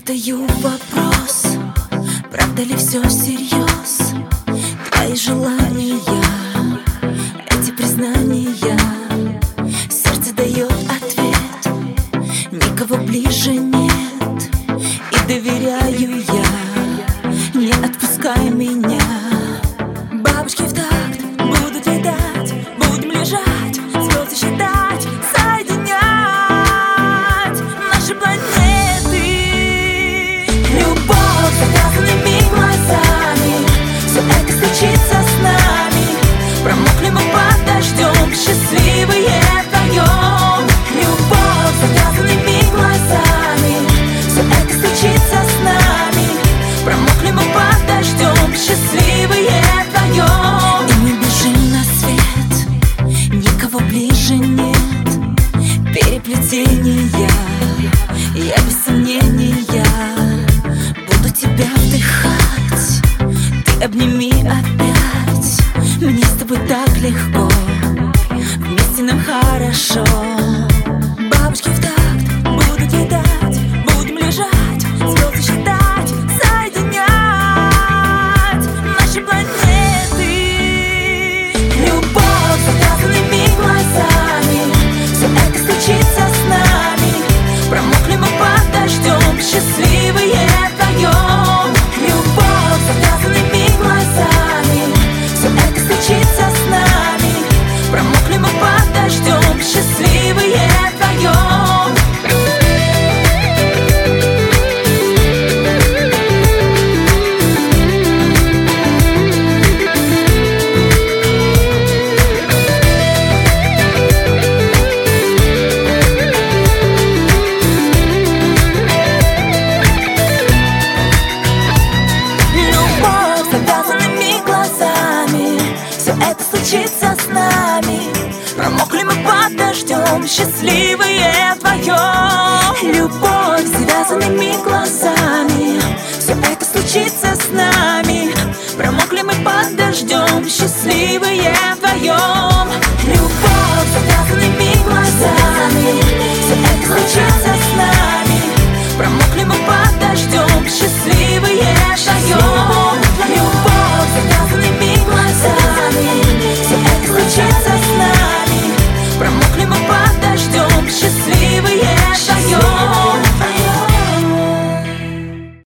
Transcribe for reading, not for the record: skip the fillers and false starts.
Задаю вопрос, правда ли все всерьез? Твои желания, эти признания, сердце дает ответ, никого ближе нет. И доверяю я, не отпускай меня. Бабочки в такт будут летать, будем лежать, звезды считать, соединять наши планеты. Любовь с завязанными глазами, все это случится с нами. Промокли мы под дождем, счастливые вдвоем. Любовь с завязанными глазами, все это случится с нами. Промокли мы под дождем, счастливые вдвоем. И мы бежим на свет, никого ближе нет. Переплетения, я без сомнения буду тебя вдыхать. Ты обними опять, мне с тобой так легко, вместе нам хорошо. Бабочки в такт будут летать, будем лежать, звезды считать, соединять наши планеты. Любовь с завязанными глазами, все это случится с нами. Промокли мы под дождем, счастливые вдвоем. Любовь с завязанными глазами, все это случится с нами. Промокли мы под дождем, счастливые вдвоем. Любовь с завязанными глазами, все это случится с нами. Промокли мы под дождем, счастливые вдвоем. Любовь с завязанными глазами, все это случится с нами. Промокли мы под дождем, счастливые вдвоем. Любовь с завязанными глазами, все это случится с нами. Промокли мы под